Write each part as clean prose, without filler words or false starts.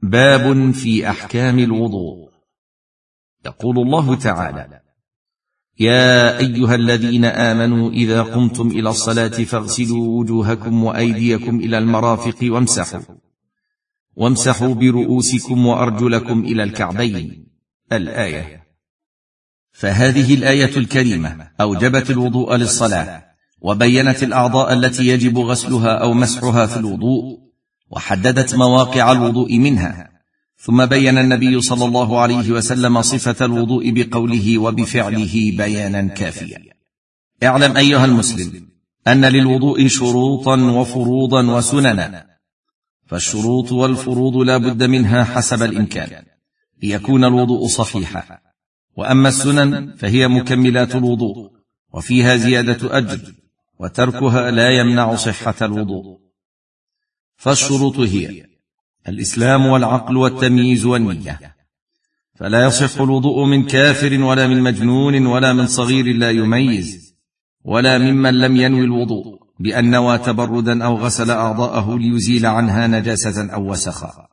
باب في أحكام الوضوء. يقول الله تعالى: يا أيها الذين آمنوا إذا قمتم إلى الصلاة فاغسلوا وجوهكم وأيديكم إلى المرافق وامسحوا برؤوسكم وأرجلكم إلى الكعبين. الآية. فهذه الآية الكريمة أوجبت الوضوء للصلاة، وبينت الأعضاء التي يجب غسلها أو مسحها في الوضوء، وحددت مواقع الوضوء منها. ثم بين النبي صلى الله عليه وسلم صفة الوضوء بقوله وبفعله بيانا كافيا. اعلم أيها المسلم أن للوضوء شروطا وفروضا وسننا، فالشروط والفروض لا بد منها حسب الإمكان ليكون الوضوء صحيحا، وأما السنن فهي مكملات الوضوء، وفيها زيادة أجر، وتركها لا يمنع صحة الوضوء. فالشروط هي الإسلام والعقل والتمييز والنية، فلا يصح الوضوء من كافر ولا من مجنون ولا من صغير لا يميز، ولا ممن لم ينوي الوضوء بأن نوى تبردا أو غسل أعضاءه ليزيل عنها نجاسة أو وسخا.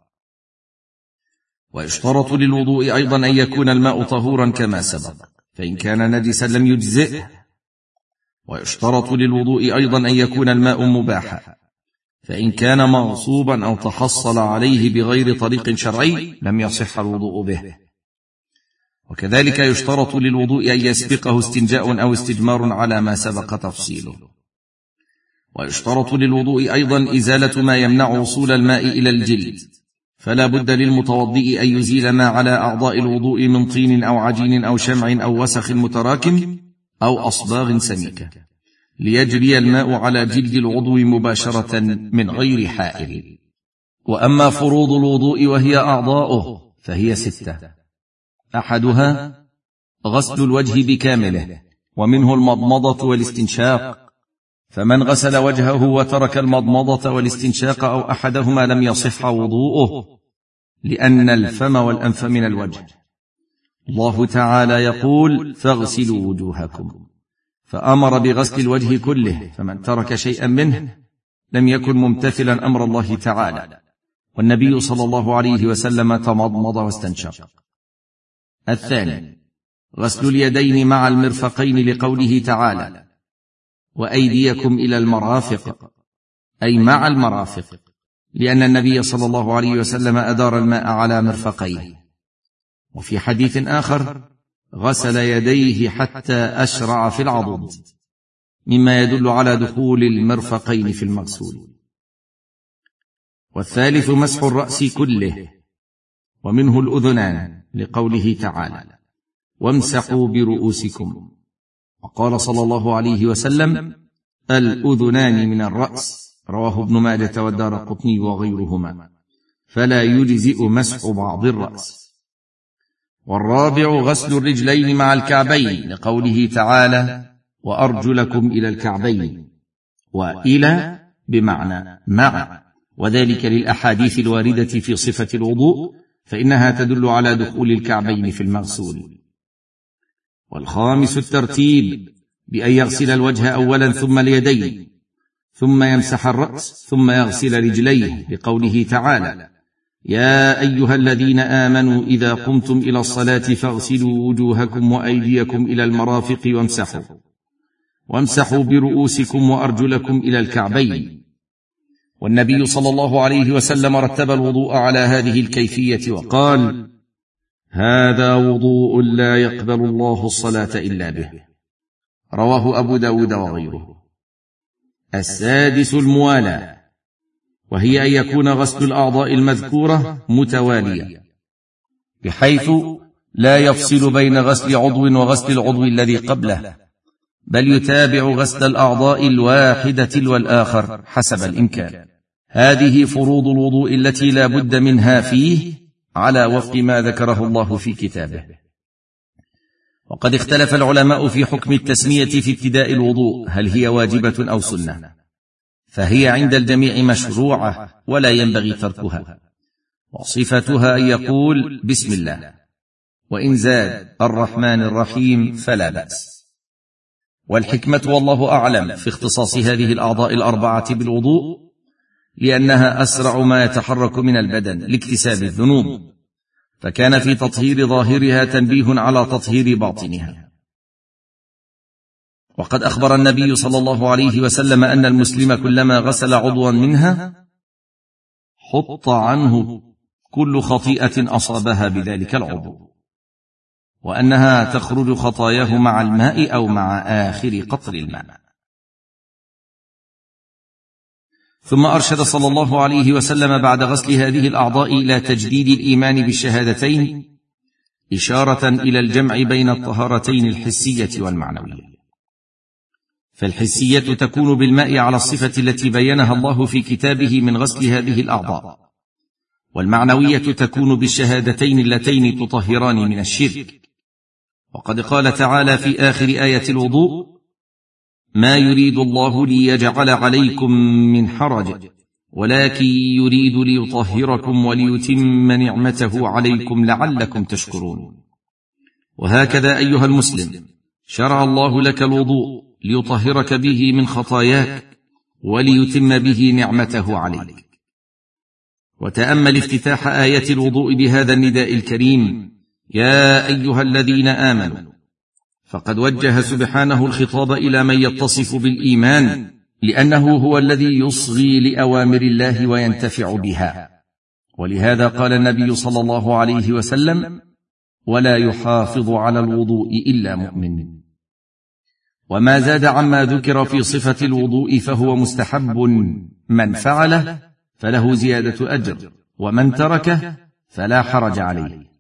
ويشترط للوضوء أيضا أن يكون الماء طهورا كما سبق، فإن كان نجسا لم يجزئه. ويشترط للوضوء أيضا أن يكون الماء مباحا، فإن كان مغصوبا أو تحصل عليه بغير طريق شرعي لم يصح الوضوء به. وكذلك يشترط للوضوء أن يسبقه استنجاء أو استجمار على ما سبق تفصيله. ويشترط للوضوء أيضا إزالة ما يمنع وصول الماء إلى الجلد، فلا بد للمتوضئ أن يزيل ما على أعضاء الوضوء من طين أو عجين أو شمع أو وسخ متراكم أو أصباغ سميكة، ليجري الماء على جلد العضو مباشرة من غير حائل. وأما فروض الوضوء وهي أعضاؤه فهي 6. أحدها غسل الوجه بكامله، ومنه المضمضة والاستنشاق، فمن غسل وجهه وترك المضمضة والاستنشاق أو أحدهما لم يصح وضوءه، لأن الفم والأنف من الوجه. الله تعالى يقول: فاغسلوا وجوهكم، فأمر بغسل الوجه كله، فمن ترك شيئا منه لم يكن ممتثلا أمر الله تعالى. والنبي صلى الله عليه وسلم تمضمض واستنشق. الثاني غسل اليدين مع المرفقين، لقوله تعالى: وأيديكم إلى المرافق، أي مع المرافق، لأن النبي صلى الله عليه وسلم أدار الماء على مرفقيه. وفي حديث آخر: غسل يديه حتى أشرع في العضد، مما يدل على دخول المرفقين في المغسول. والثالث مسح الرأس كله، ومنه الأذنان، لقوله تعالى: وامسحوا برؤوسكم. وقال صلى الله عليه وسلم: الأذنان من الرأس، رواه ابن ماجة والدارقطني وغيرهما، فلا يجزئ مسح بعض الرأس. والرابع غسل الرجلين مع الكعبين، لقوله تعالى: وأرجلكم إلى الكعبين، وإلى بمعنى مع، وذلك للأحاديث الواردة في صفة الوضوء، فإنها تدل على دخول الكعبين في المغسول. والخامس الترتيب، بأن يغسل الوجه أولا ثم اليدين، ثم يمسح الرأس، ثم يغسل رجليه، لقوله تعالى: يا أيها الذين آمنوا إذا قمتم إلى الصلاة فاغسلوا وجوهكم وأيديكم إلى المرافق وامسحوا برؤوسكم وأرجلكم إلى الكعبين. والنبي صلى الله عليه وسلم رتب الوضوء على هذه الكيفية وقال: هذا وضوء لا يقبل الله الصلاة إلا به، رواه أبو داود وغيره. السادس الموالاة، وهي أن يكون غسل الأعضاء المذكورة متوالية، بحيث لا يفصل بين غسل عضو وغسل العضو الذي قبله، بل يتابع غسل الأعضاء الواحدة تلو الآخر حسب الإمكان. هذه فروض الوضوء التي لا بد منها فيه، على وفق ما ذكره الله في كتابه. وقد اختلف العلماء في حكم التسمية في ابتداء الوضوء، هل هي واجبة أو سنة؟ فهي عند الجميع مشروعة ولا ينبغي تركها. وصفتها أن يقول بسم الله، وإن زاد الرحمن الرحيم فلا بأس. والحكمة والله أعلم في اختصاص هذه الأعضاء الأربعة بالوضوء لأنها أسرع ما يتحرك من البدن لاكتساب الذنوب، فكان في تطهير ظاهرها تنبيه على تطهير باطنها. وقد أخبر النبي صلى الله عليه وسلم أن المسلم كلما غسل عضوا منها حط عنه كل خطيئة أصابها بذلك العضو، وأنها تخرج خطاياه مع الماء أو مع آخر قطر الماء. ثم أرشد صلى الله عليه وسلم بعد غسل هذه الأعضاء إلى تجديد الإيمان بالشهادتين، إشارة إلى الجمع بين الطهارتين الحسية والمعنوية. فالحسية تكون بالماء على الصفة التي بينها الله في كتابه من غسل هذه الأعضاء، والمعنوية تكون بالشهادتين اللتين تطهران من الشرك. وقد قال تعالى في آخر آية الوضوء: ما يريد الله ليجعل عليكم من حرج ولكن يريد ليطهركم وليتم نعمته عليكم لعلكم تشكرون. وهكذا أيها المسلم شرع الله لك الوضوء ليطهرك به من خطاياك وليتم به نعمته عليك. وتأمل افتتاح آية الوضوء بهذا النداء الكريم: يا أيها الذين آمنوا. فقد وجه سبحانه الخطاب إلى من يتصف بالإيمان، لأنه هو الذي يصغي لأوامر الله وينتفع بها. ولهذا قال النبي صلى الله عليه وسلم: ولا يحافظ على الوضوء إلا مؤمن. وما زاد عما ذكر في صفة الوضوء فهو مستحب، من فعله فله زيادة أجر، ومن تركه فلا حرج عليه.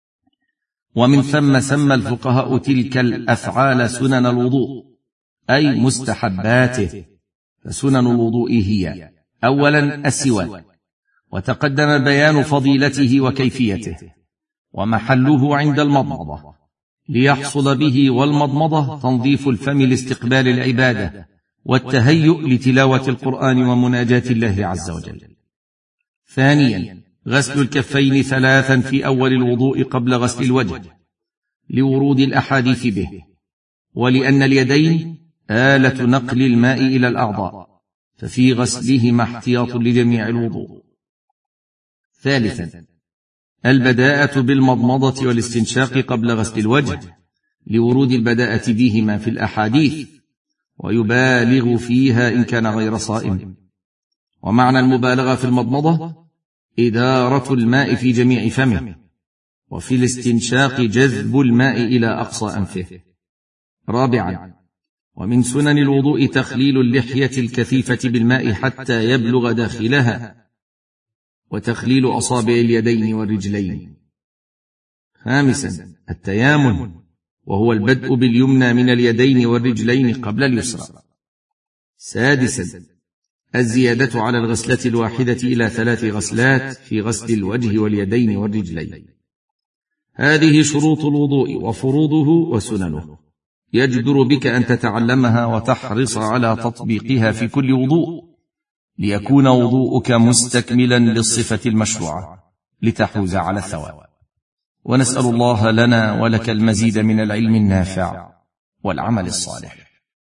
ومن ثم سمى الفقهاء تلك الأفعال سنن الوضوء، أي مستحباته. فسنن الوضوء هي: أولا السواك، وتقدم بيان فضيلته وكيفيته، ومحله عند المضمضة ليحصل به، والمضمضة تنظيف الفم لاستقبال العبادة والتهيؤ لتلاوة القرآن ومناجاة الله عز وجل. ثانيا غسل الكفين 3 في أول الوضوء قبل غسل الوجه، لورود الأحاديث به، ولأن اليدين آلة نقل الماء إلى الأعضاء، ففي غسلهما احتياط لجميع الوضوء. ثالثا البداءة بالمضمضة والاستنشاق قبل غسل الوجه، لورود البداءة بهما في الأحاديث، ويبالغ فيها إن كان غير صائم. ومعنى المبالغة في المضمضة إدارة الماء في جميع فمه، وفي الاستنشاق جذب الماء إلى أقصى أنفه. رابعا ومن سنن الوضوء تخليل اللحية الكثيفة بالماء حتى يبلغ داخلها، وتخليل أصابع اليدين والرجلين. خامسا التيامن، وهو البدء باليمنى من اليدين والرجلين قبل اليسرى. سادسا الزيادة على الغسلة الواحدة إلى 3 غسلات في غسل الوجه واليدين والرجلين. هذه شروط الوضوء وفروضه وسننه، يجدر بك أن تتعلمها وتحرص على تطبيقها في كل وضوء، ليكون وضوءك مستكملا للصفة المشروعة لتحوز على الثواب. ونسأل الله لنا ولك المزيد من العلم النافع والعمل الصالح.